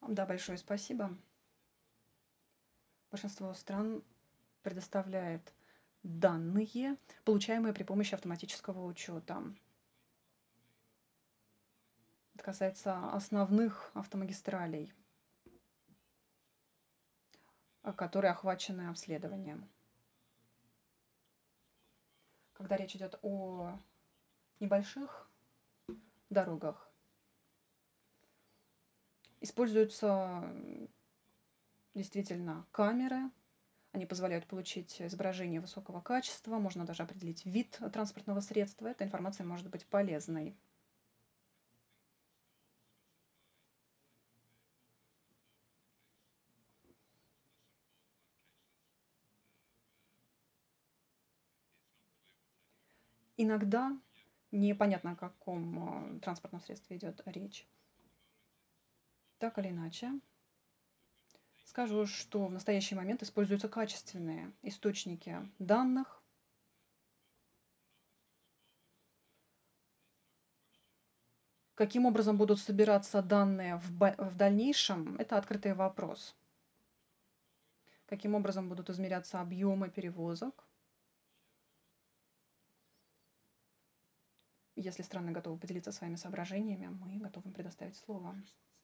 Да, большое спасибо. Большинство стран предоставляет данные, получаемые при помощи автоматического учета. Это касается основных автомагистралей, которые охвачены обследованием. Когда речь идет о небольших дорогах, используются действительно камеры. Они позволяют получить изображение высокого качества, можно даже определить вид транспортного средства. Эта информация может быть полезной. Иногда непонятно, о каком транспортном средстве идет речь. Так или иначе, скажу, что в настоящий момент используются качественные источники данных. Каким образом будут собираться данные в дальнейшем, это открытый вопрос. Каким образом будут измеряться объемы перевозок. Если страны готовы поделиться своими соображениями, мы готовы им предоставить слово.